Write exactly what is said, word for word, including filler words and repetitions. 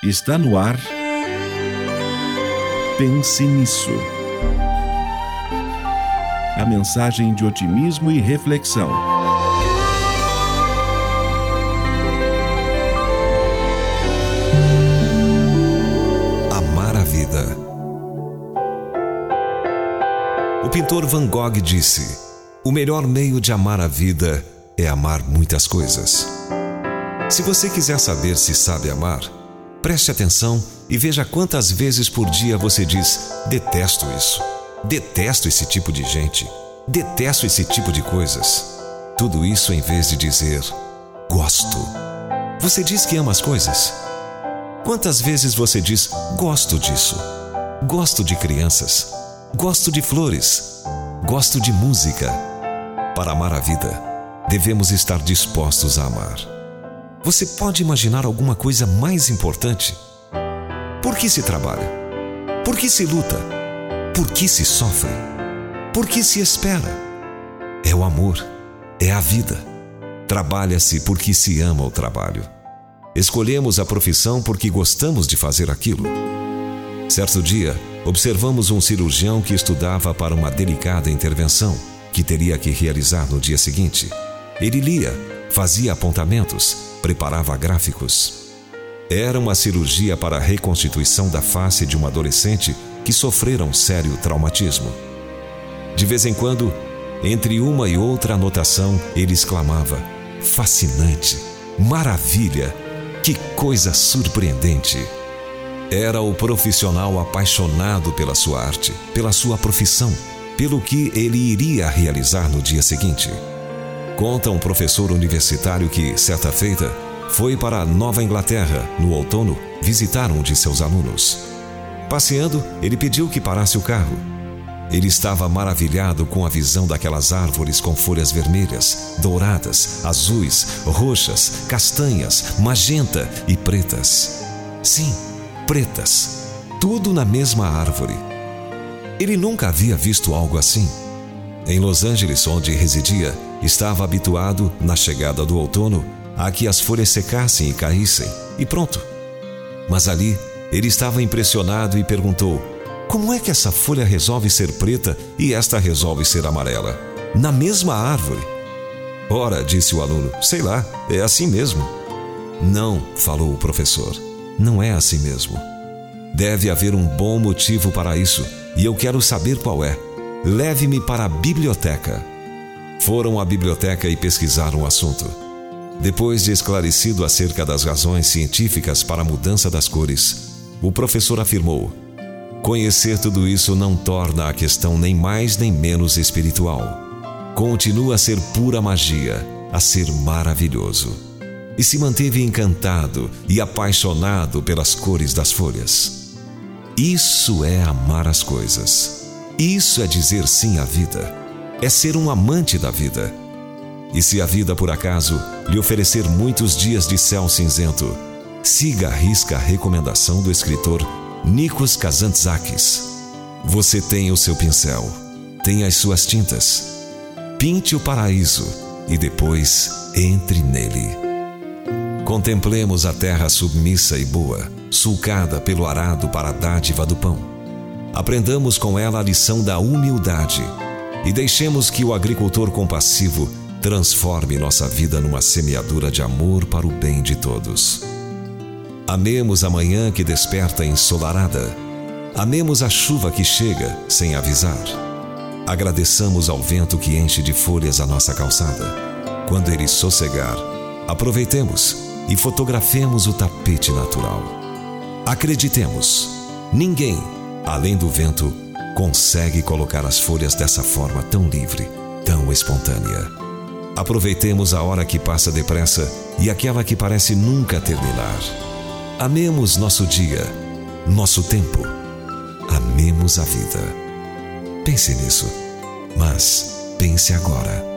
Está no ar. Pense nisso. A mensagem de otimismo e reflexão. Amar a vida. O pintor Van Gogh disse: o melhor meio de amar a vida é amar muitas coisas. Se você quiser saber se sabe amar, preste atenção e veja quantas vezes por dia você diz: detesto isso, detesto esse tipo de gente, detesto esse tipo de coisas. Tudo isso em vez de dizer: gosto. Você diz que ama as coisas? Quantas vezes você diz: gosto disso, gosto de crianças, gosto de flores, gosto de música? Para amar a vida, devemos estar dispostos a amar. Você pode imaginar alguma coisa mais importante? Por que se trabalha? Por que se luta? Por que se sofre? Por que se espera? É o amor, é a vida. Trabalha-se porque se ama o trabalho. Escolhemos a profissão porque gostamos de fazer aquilo. Certo dia, observamos um cirurgião que estudava para uma delicada intervenção que teria que realizar no dia seguinte. Ele lia, fazia apontamentos, preparava gráficos. Era uma cirurgia para a reconstituição da face de uma adolescente que sofrera um sério traumatismo. De vez em quando, entre uma e outra anotação, ele exclamava: fascinante, maravilha, que coisa surpreendente. Era o profissional apaixonado pela sua arte, pela sua profissão, pelo que ele iria realizar no dia seguinte. Conta um professor universitário que, certa feita, foi para a Nova Inglaterra, no outono, visitar um de seus alunos. Passeando, ele pediu que parasse o carro. Ele estava maravilhado com a visão daquelas árvores com folhas vermelhas, douradas, azuis, roxas, castanhas, magenta e pretas. Sim, pretas, tudo na mesma árvore. Ele nunca havia visto algo assim. Em Los Angeles, onde residia, estava habituado, na chegada do outono, a que as folhas secassem e caíssem, e pronto. Mas ali, ele estava impressionado e perguntou: como é que essa folha resolve ser preta e esta resolve ser amarela? Na mesma árvore. Ora, disse o aluno, sei lá, é assim mesmo. Não, falou o professor, não é assim mesmo. Deve haver um bom motivo para isso, e eu quero saber qual é. Leve-me para a biblioteca. Foram à biblioteca e pesquisaram o assunto. Depois de esclarecido acerca das razões científicas para a mudança das cores, o professor afirmou: conhecer tudo isso não torna a questão nem mais nem menos espiritual. Continua a ser pura magia, a ser maravilhoso. E se manteve encantado e apaixonado pelas cores das folhas. Isso é amar as coisas. Isso é dizer sim à vida. É ser um amante da vida. E se a vida, por acaso, lhe oferecer muitos dias de céu cinzento, siga à risca a recomendação do escritor Nikos Kazantzakis. Você tem o seu pincel, tem as suas tintas. Pinte o paraíso e depois entre nele. Contemplemos a terra submissa e boa, sulcada pelo arado para a dádiva do pão. Aprendamos com ela a lição da humildade e deixemos que o agricultor compassivo transforme nossa vida numa semeadura de amor para o bem de todos. Amemos a manhã que desperta ensolarada. Amemos a chuva que chega sem avisar. Agradeçamos ao vento que enche de folhas a nossa calçada. Quando ele sossegar, aproveitemos e fotografemos o tapete natural. Acreditemos, ninguém, além do vento, consegue colocar as folhas dessa forma tão livre, tão espontânea. Aproveitemos a hora que passa depressa e aquela que parece nunca terminar. Amemos nosso dia, nosso tempo. Amemos a vida. Pense nisso, mas pense agora.